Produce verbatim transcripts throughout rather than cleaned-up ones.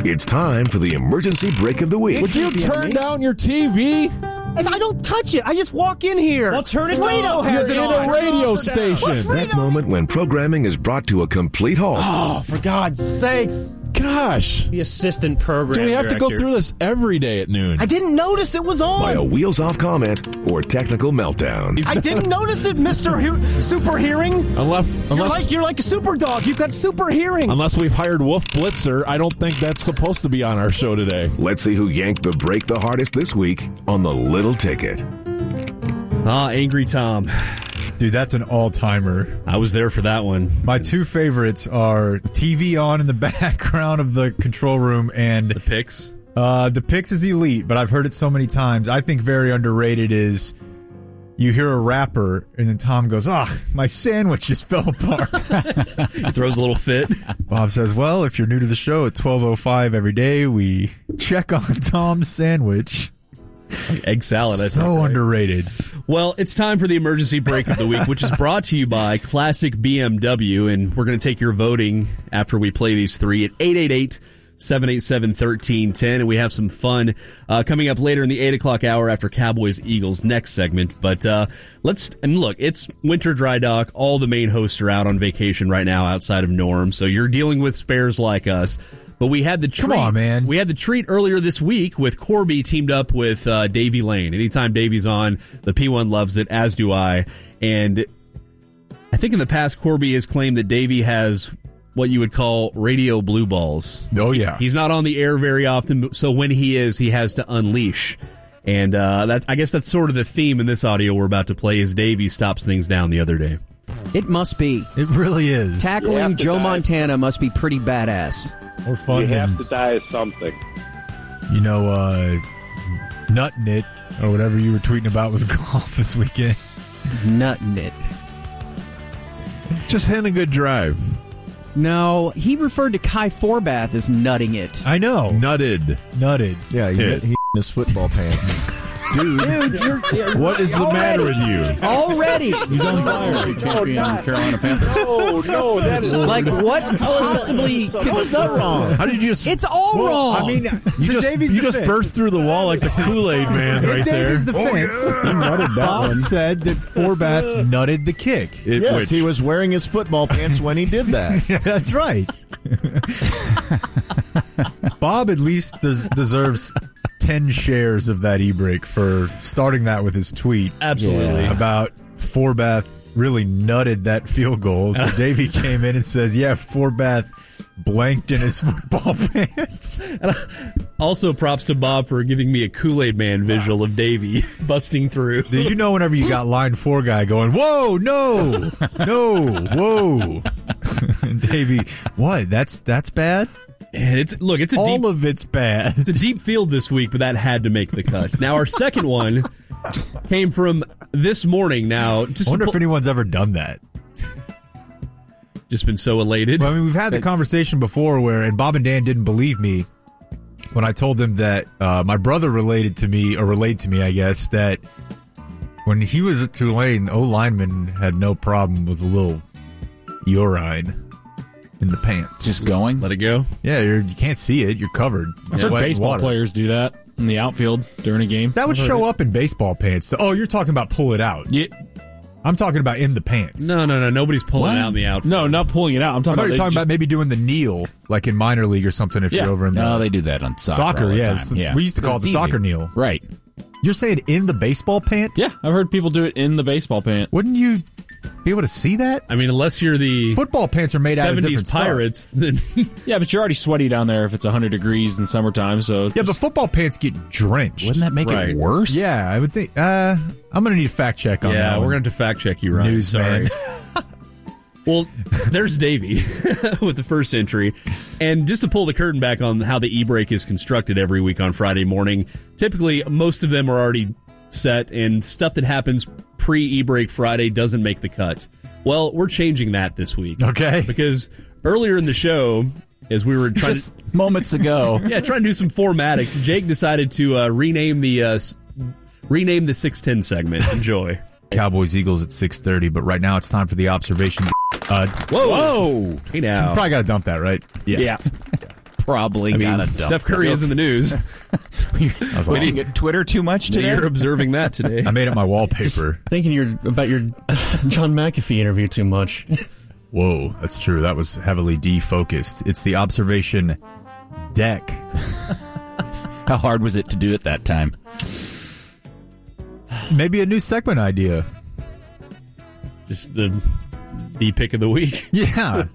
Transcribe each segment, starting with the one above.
It's time for the emergency break of the week. Would you turn down your T V? I don't touch it. I just walk in here. Well, turn it Fredo on. has You're it in on. a radio station. That moment when programming is brought to a complete halt. Oh, for God's sakes. Gosh. The assistant program Do we have director. to go through this every day at noon? I didn't notice it was By a on. wheels-off comment or technical meltdown. I didn't notice it, Mister He- Super Hearing. Unless, You're unless, like you're like a super dog. You've got super hearing. unless we've hired Wolf Blitzer, I don't think that's supposed to be on our show today. Let's see who yanked the break the hardest this week on the Little Ticket. Ah, Angry Tom. Dude, that's an all-timer. I was there for that one. My two favorites are T V on in the background of the control room and The picks. uh, the Pix is elite, but I've heard it so many times. I think very underrated is you hear a rapper and then Tom goes, ah, my sandwich just fell apart. He throws a little fit. Bob says, well, if you're new to the show at twelve oh five every day, we check on Tom's sandwich. Egg salad, I So think, right? underrated. Well, it's time for the emergency break of the week, which is brought to you by Classic B M W, and we're going to take your voting after we play these three at eight eight eight, seven eight seven, one three one zero, and we have some fun uh, coming up later in the eight o'clock hour after Cowboys-Eagles next segment. But uh, let's, and look, it's winter dry dock. All the main hosts are out on vacation right now outside of Norm, so you're dealing with spares like us. But we had the treat. Come on, man. We had the treat earlier this week with Corby teamed up with uh, Davey Lane. Anytime Davey's on, the P one loves it, as do I. And I think in the past, Corby has claimed that Davey has what you would call radio blue balls. Oh, yeah. He's not on the air very often, so when he is, he has to unleash. And uh, that's, I guess that's sort of the theme in this audio we're about to play, is Davey stops things down the other day. It must be. It really is. Tackling Joe Montana must be pretty badass. More fun You than, have to die of something. you know, uh, nutting it or whatever you were tweeting about with golf this weekend. Nutting it. Just hitting a good drive. No, he referred to Kai Forbath as nutting it. I know. Nutted. Nutted. Yeah, he, Yeah. he in his football pants. Dude, Dude, you're, you're what is the already, matter with you? Already. He's on fire. Champion Carolina Panthers. No, no, that is Like, what possibly could... How is that wrong? How did you just... It's all Well, wrong. I mean, you just, you just burst through the wall like the Kool-Aid man right there. Davies' defense, Bob said that Forbath nutted the kick. It, Yes, which, he was wearing his football pants when he did that. Yeah, that's right. Bob at least des- deserves ten shares of that e-break for starting that with his tweet. Absolutely. About Forbath really nutted that field goal. So Davey came in and says, yeah, Forbath blanked in his football pants. Also, props to Bob for giving me a Kool-Aid Man visual of Davey busting through. Do you know whenever you got line four guy going, whoa, no, no, whoa. And Davey, what? That's that's bad? And it's look, it's a All deep, of it's bad. it's a deep field this week, but that had to make the cut. Now, our second one came from this morning. Now, just I wonder to if pull- anyone's ever done that. just been so elated. Well, I mean, we've had the conversation before where, and Bob and Dan didn't believe me when I told them that uh, my brother related to me, or relayed to me, I guess, that when he was at Tulane, O lineman had no problem with a little urine in the pants. Just going. Let it go. Yeah, you're, you can't see it. You're covered. I've heard Sweat and baseball water. players do that in the outfield during a game. That would I've heard show it. up in baseball pants. Oh, you're talking about pull it out. Yeah. I'm talking about in the pants. No, no, no. Nobody's pulling What? out in the outfield. No, not pulling it out. I'm I talking thought about you were talking just- about maybe doing the kneel, like in minor league or something if Yeah. you're over in the... No, they do that on soccer. Soccer, all the yeah. time. It's- yeah. we used to call it the It's easy. soccer kneel. Right. You're saying in the baseball pant? Yeah, I've heard people do it in the baseball pant. Wouldn't you be able to see that? I mean, unless you're the Football pants are made out of seventies different stuff. Pirates, then Yeah, but you're already sweaty down there if it's one hundred degrees in summertime. So Yeah, but football pants get drenched. Wouldn't that make Right. it worse? Yeah, I would think. Uh, I'm going to need a fact check on that. yeah, we're one. going to have to fact check you, Ryan. Newsman. Sorry. Well, there's Davey with the first entry. And just to pull the curtain back on how the e-break is constructed every week on Friday morning, typically most of them are already set, and stuff that happens pre-e-break Friday doesn't make the cut. Well, we're changing that this week. Okay. Because earlier in the show, as we were trying Just to... moments ago. Yeah, trying to do some formatics, Jake decided to uh, rename the uh, s- rename the six ten segment. Enjoy. Cowboys Eagles at six thirty, but right now it's time for the observation. Uh, Whoa. whoa! Hey now. Probably got to dump that, right? yeah. probably I mean, got a dump. Steph Curry is in the news. We didn't get Twitter too much today. You're observing that today. I made it my wallpaper. Thinking you're about your John McAfee interview too much. Whoa, that's true. That was heavily defocused. It's the observation deck. How hard was it to do it that time? Maybe a new segment idea. Just the the pick of the week. Yeah.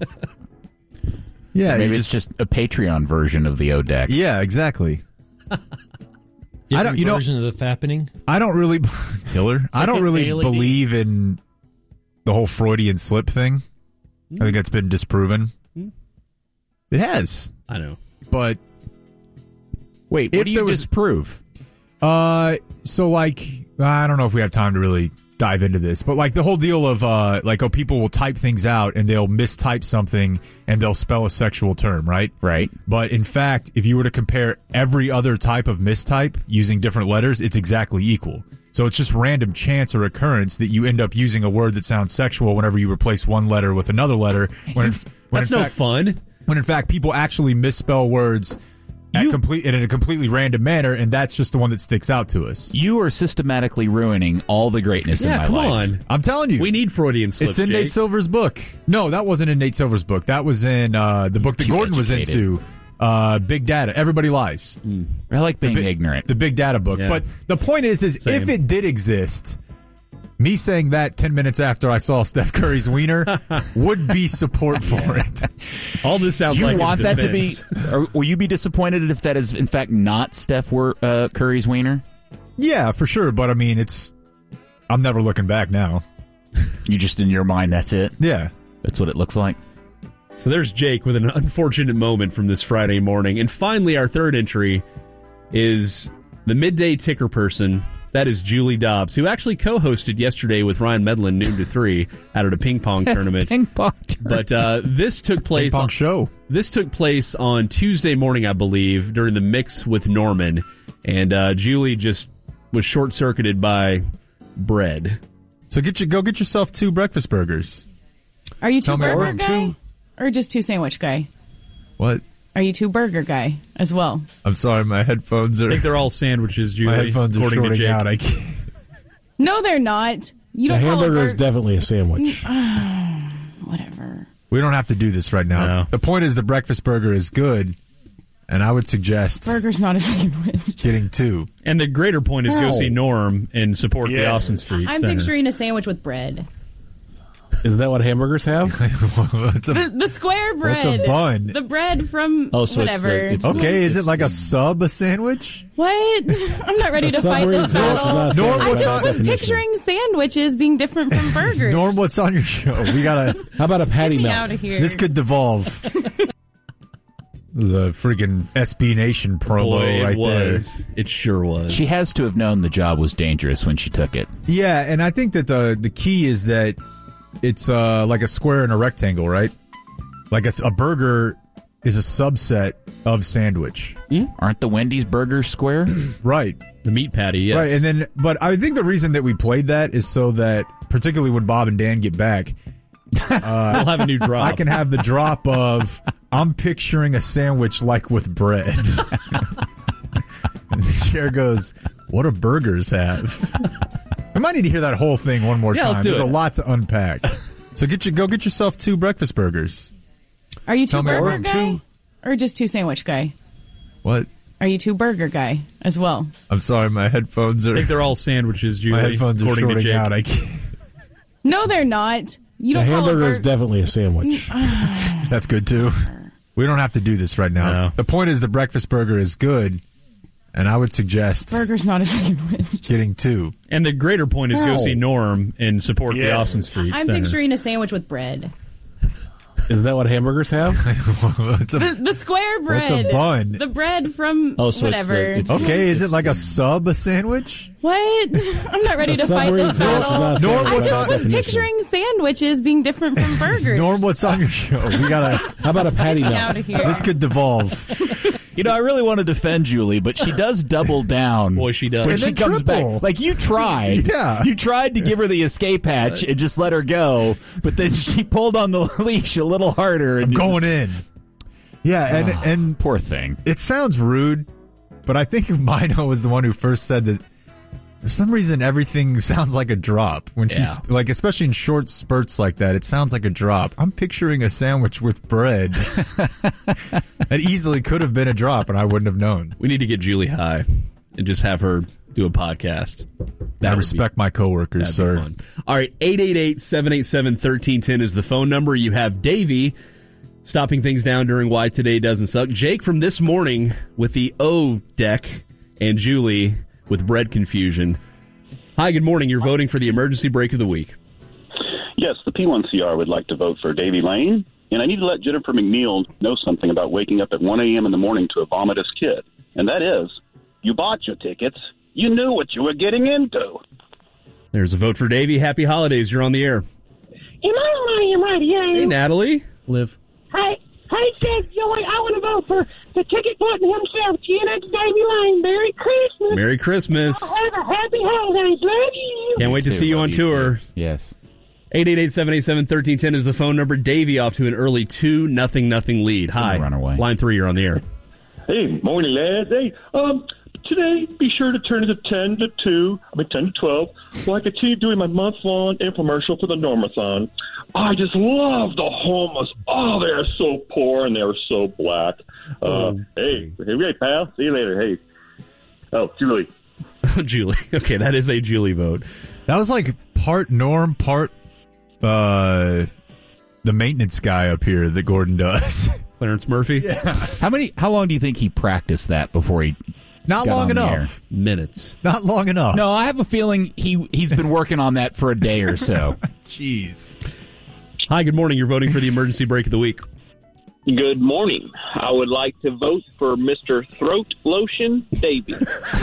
Yeah, Maybe you it's just a Patreon version of the O D E C. Yeah, exactly. Different I don't. You know, version of the fappening. I don't really, Killer. I like don't an really A L E D. believe in the whole Freudian slip thing. I think that's been disproven. It has. I know. But wait, if what do you there was- disprove? Uh, so like, I don't know if we have time to really dive into this, but like the whole deal of uh, like, oh, people will type things out and they'll mistype something and they'll spell a sexual term, right? Right. But in fact, if you were to compare every other type of mistype using different letters, it's exactly equal. So it's just random chance or occurrence that you end up using a word that sounds sexual whenever you replace one letter with another letter. When in, when That's in no fact, fun. When in fact, people actually misspell words at complete in a completely random manner, and that's just the one that sticks out to us. You are systematically ruining all the greatness Yeah, in my come life. on. I'm telling you. We need Freudian slips, It's in Jake. Nate Silver's book. No, that wasn't in Nate Silver's book. That was in uh, the book that Too Gordon was educated. into, uh, Big Data. Everybody Lies. I like being The bi- ignorant. The Big Data book. Yeah. But the point is, is Same. if it did exist, me saying that ten minutes after I saw Steph Curry's wiener would be support for it. All this sounds Do you like his want that to be? defense. Or will you be disappointed if that is in fact not Steph Wor- uh, Curry's wiener? Yeah, for sure. But I mean, it's. I'm never looking back now. You just in your mind, that's it. Yeah. That's what it looks like. So there's Jake with an unfortunate moment from this Friday morning. And finally, our third entry is the midday ticker person. That is Julie Dobbs, who actually co-hosted yesterday with Ryan Medlin noon to three out at a ping pong tournament. Ping pong tournament. But uh, this took place. Ping pong on, show. This took place on Tuesday morning, I believe, during the mix with Norman, and uh, Julie just was short circuited by bread. So get you go get yourself two breakfast burgers. Are you two Tell me burger more. guy? Two. Or just two sandwich guy? What? Are you two burger guy as well? I'm sorry, my headphones I are. think they're all sandwiches, Julie. My headphones are according to shorting Jake. out. I can't. No, they're not. You A don't call a hamburger is burger. definitely a sandwich. Whatever. We don't have to do this right now. No. The point is, the breakfast burger is good, and I would suggest Burger's not a sandwich. getting two. And the greater point is go No. see Norm and support the Yeah. Austin Street I'm Center. picturing a sandwich with bread. Is that what hamburgers have? It's a- The, the square What's bread. a bun? The bread from Oh, so it's whatever. the- it's- okay, is it like a sub a sandwich? What? I'm not ready A to fight Subway this is not- battle. not a Norm, sandwich I what's by just on- was definition. picturing sandwiches being different from burgers. Norm, what's on your show? We gotta. How about a patty Get me melt? out of here. This could devolve. This is a freaking S B Nation promo Boy, it right was. It sure was. She has to have known the job was dangerous when she took it. there. Yeah, and I think that the the key is that it's uh, like a square and a rectangle, right? Like a, a burger is a subset of sandwich, Aren't the Wendy's burgers square? right? The meat patty, yes. Right, and then, but I think the reason that we played that is so that, particularly when Bob and Dan get back, we'll have a new drop. I can have the drop of I'm picturing a sandwich like with bread. And the chair goes, "What do burgers have?" We might need to hear that whole thing one more Yeah, time. let's do There's it. a lot to unpack. So get you go get yourself two breakfast burgers. Are you two Tell me burger more. guy? Two. Or just two sandwich guy? What? Are you two burger guy as well? I'm sorry, my headphones are. I think they're all sandwiches, Julie. my headphones are according to shorting Jake. out. I can't. No, they're not. You A don't call a hamburger is burger. definitely a sandwich. That's good too. We don't have to do this right now. No. The point is, the breakfast burger is good, and I would suggest Burger's not a sandwich. getting two. And the greater point is go No. see Norm and support the Austin Street I'm Center. picturing a sandwich with bread. Is that what hamburgers have? It's a- The, the square bread. What's a bun? The bread from Oh, so it's whatever. the- it's- okay, is it like a sub a sandwich? What? I'm not ready A to fight Subway this is not- battle. not a Norm, sandwich what's by I just was definition. picturing sandwiches being different from burgers. Norm, what's on your show? We gotta. How about a patty Get me melt? out of here. This could devolve. You know, I really want to defend Julie, but she does double down. Boy, she does. When And she then comes triple. back. Like, you tried. Yeah. You tried to give her the escape hatch and just let her go, but then she pulled on the leash a little harder. And I'm going in. Yeah, and and poor thing. It sounds rude, but I think Mino was the one who first said that for some reason everything sounds like a drop when she's Yeah. like, especially in short spurts like that. It sounds like a drop. I'm picturing a sandwich with bread that easily could have been a drop, and I wouldn't have known. We need to get Julie high and just have her do a podcast. I respect my coworkers, sir. Fun. All right, eight eight eight, seven eight seven, one three one zero is the phone number. You have Davey stopping things down during Why Today Doesn't Suck. Jake from this morning with the O deck, and Julie with bread confusion. Hi, good morning. You're voting for the emergency break of the week. Yes, the P one C R would like to vote for Davy Lane, and I need to let Jennifer McNeil know something about waking up at one a.m. in the morning to a vomitous kid, and that is, you bought your tickets. You knew what you were getting into. There's a vote for Davey. Happy holidays. You're on the air. Am I right? Am I right? Yeah. Hey, Natalie. Liv. Hey, hey, Jake, Joey, I want to vote for the ticket button himself, G N X Davy Lane. Merry Christmas. Merry Christmas. Have a happy holidays. Love you. Can't wait to too, see you love on you tour. too. Yes. eight eight eight, seven eight seven, one three one zero is the phone number. Davey off to an early two nothing nothing lead. gonna Hi. run away. Line three, you're on the air. Hey, morning, lads. Hey, um, today be sure to turn it to ten to two, I mean ten to twelve, while I continue doing my month-long infomercial for the Normathon. I just love the homeless. Oh, they're so poor and they're so black. Uh, Oh. hey, hey, hey, pal. See you later. Hey. Oh, Julie. Julie. Okay, that is a Julie vote. That was like part Norm, part uh, the maintenance guy up here that Gordon does. Clarence Murphy? Yeah. How many? How long do you think he practiced that before he? Not got long on the air? enough. Minutes. Not long enough. No, I have a feeling he he's been working on that for a day or so. Jeez. Hi, good morning. You're voting for the emergency break of the week. Good morning. I would like to vote for Mister Throat Lotion Davy.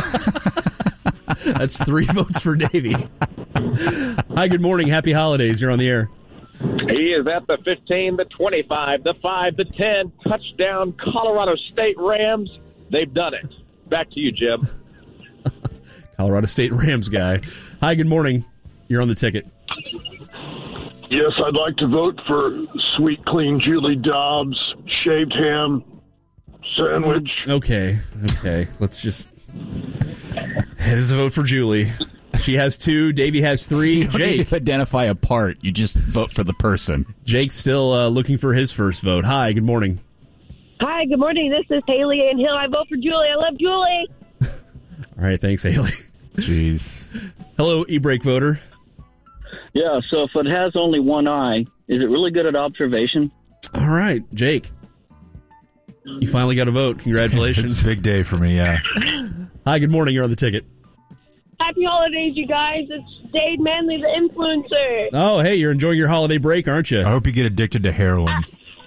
That's three votes for Davey. Hi, good morning. Happy holidays. You're on the air. He is at the fifteen, the twenty-five, the five, the ten. Touchdown, Colorado State Rams. They've done it. Back to you, Jim. Colorado State Rams guy. Hi, good morning. You're on the ticket. Yes, I'd like to vote for sweet, clean Julie Dobbs, shaved ham sandwich. Okay, okay. Let's just... This is a vote for Julie. She has two. Davey has three. You don't need Jake. to identify a part. You just vote for the person. Jake's still uh, looking for his first vote. Hi, good morning. Hi, good morning. This is Haley Ann Hill. I vote for Julie. I love Julie. All right, thanks, Haley. Jeez. Hello, e-break voter. Yeah, so if it has only one eye, is it really good at observation? All right, Jake. You finally got a vote. Congratulations. It's a big day for me, yeah. Hi, good morning. You're on the ticket. Happy holidays, you guys. It's Dave Manley, the influencer. Oh, hey, you're enjoying your holiday break, aren't you? I hope you get addicted to heroin.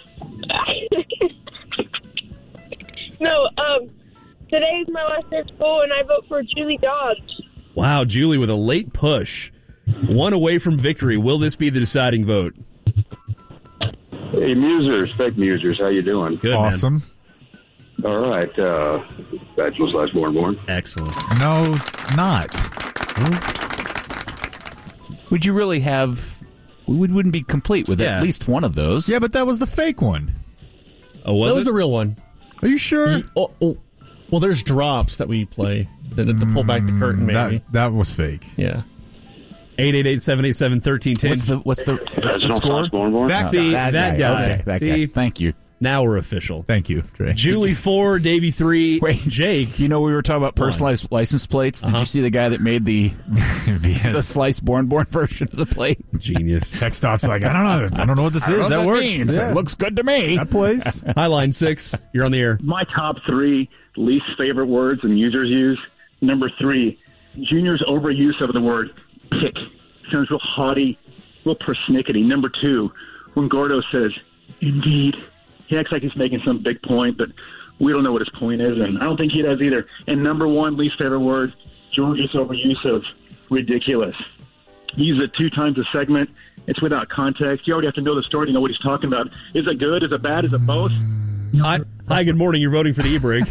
No, um, today's my last day of school, and I vote for Julie Dobbs. Wow, Julie with a late push. One away from victory. Will this be the deciding vote? Hey, Musers, fake Musers, how you doing? Good, awesome. Man. All right, uh, bachelor slash born born. Excellent. No, not. Would you really have... We would- wouldn't be complete with Yeah. at least one of those. Yeah, but that was the fake one. Oh, was that it? was the real one. Are you sure? He- oh, oh. Well, there's drops that we play that to pull back the curtain, maybe. That, that was fake. Yeah. eight eight eight, seven eight seven, one three one zero. What's the what's the what's the score? Born born. That, see, that, that guy. guy. Okay, that see, guy. Thank you. Now we're official. Thank you, Trey. Julie four, Davey three, Wait, Jake. You know we were talking about personalized license plates. Did Uh-huh. you see the guy that made the Yes. the sliced born born version of the plate? Genius. TxDOT's like, I don't know. I don't know what this I don't is. know That what works. means. Yeah. It looks good to me. That plays. Hi, line six. You're on the air. My top three least favorite words and users use. Number three, Junior's overuse of the word pick. Sounds real haughty, real persnickety. Number two, when Gordo says, indeed, he acts like he's making some big point, but we don't know what his point is, and I don't think he does either. And number one, least favorite word, George's overuse of ridiculous. He uses it two times a segment. It's without context. You already have to know the story to know what he's talking about. Is it good? Is it bad? Is it both? Hi, hi, good morning. You're voting for the e-break.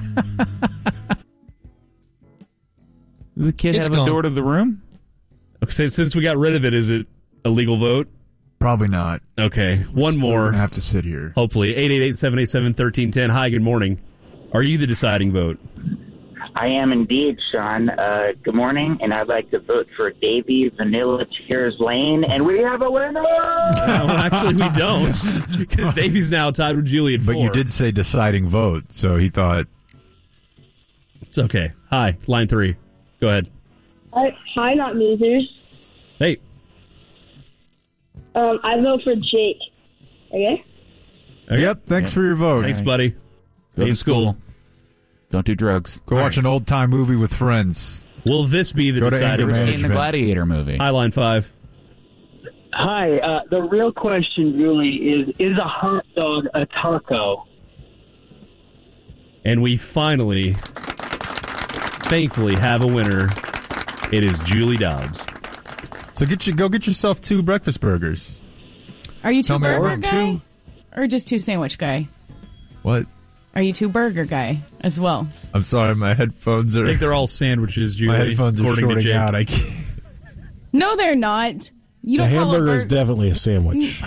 Does the kid It's have gone. a door to the room? Okay, since we got rid of it, is it a legal vote? Probably not. Okay, one Still more. gonna have to sit here. Hopefully. eight eight eight, seven eight seven, one three one zero. Hi, good morning. Are you the deciding vote? I am indeed, Sean. Uh, good morning, and I'd like to vote for Davy Vanilla Tears Lane, and we have a winner! Well, actually, we don't, because Davy's now tied with Julie at four. But you did say deciding vote, so he thought... It's okay. Hi, line three. Go ahead. Hi, hi, not losers. Hey. Um, I vote for Jake. Okay? Okay. Yep, thanks for your vote. Thanks, buddy. Stay Go in to school. Don't do drugs. Go watch an old-time movie with friends. Will this be the Go to deciding anger vote? Seen the Gladiator movie. Hi, line five. Hi, uh, the real question, Julie, is is a hot dog a taco? And we finally, thankfully, have a winner. It is Julie Dobbs. So get you go get yourself two breakfast burgers. Are you two Tell me burger what- guy? two? Or just two sandwich guy? What? Are you two burger guy as well? I'm sorry, my headphones are... I think they're all sandwiches, Julie. My headphones are according to shorting Jake. out. I can't... No, they're not. You The don't call a hamburger is burger. definitely a sandwich.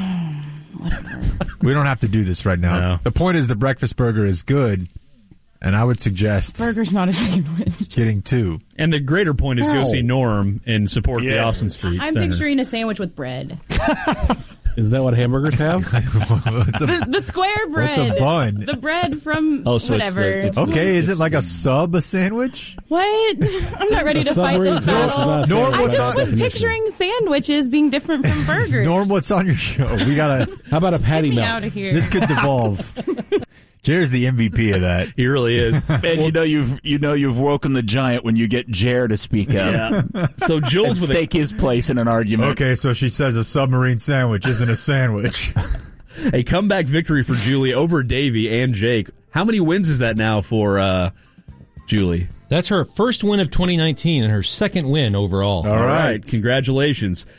We don't have to do this right now. No. The point is the breakfast burger is good, and I would suggest Burger's not a sandwich. getting two. And the greater point is go No. see Norm and support the Yeah. Austin Street I'm Center. picturing a sandwich with bread. Is that what hamburgers have? What's a- The, the square bread. What's a bun? The bread from Oh, so it's whatever. the- it's the- okay, is it like a sub a sandwich? What? I'm not ready A to fight submarine this sandwich is battle. not a Norm, sandwich what's by I on- was definition. picturing sandwiches being different from burgers. Norm, what's on your show? We gotta. How about a patty Get me melt? out of here. This could devolve. Jared's the M V P of that. He really is. And you know you've you know you've woken the giant when you get Jer to speak up. Yeah. So And Jules with a, stake his place in an argument. Okay, so she says a submarine sandwich isn't a sandwich. a comeback victory for Julie over Davey and Jake. How many wins is that now for uh, Julie? That's her first win of twenty nineteen and her second win overall. All right. Congratulations.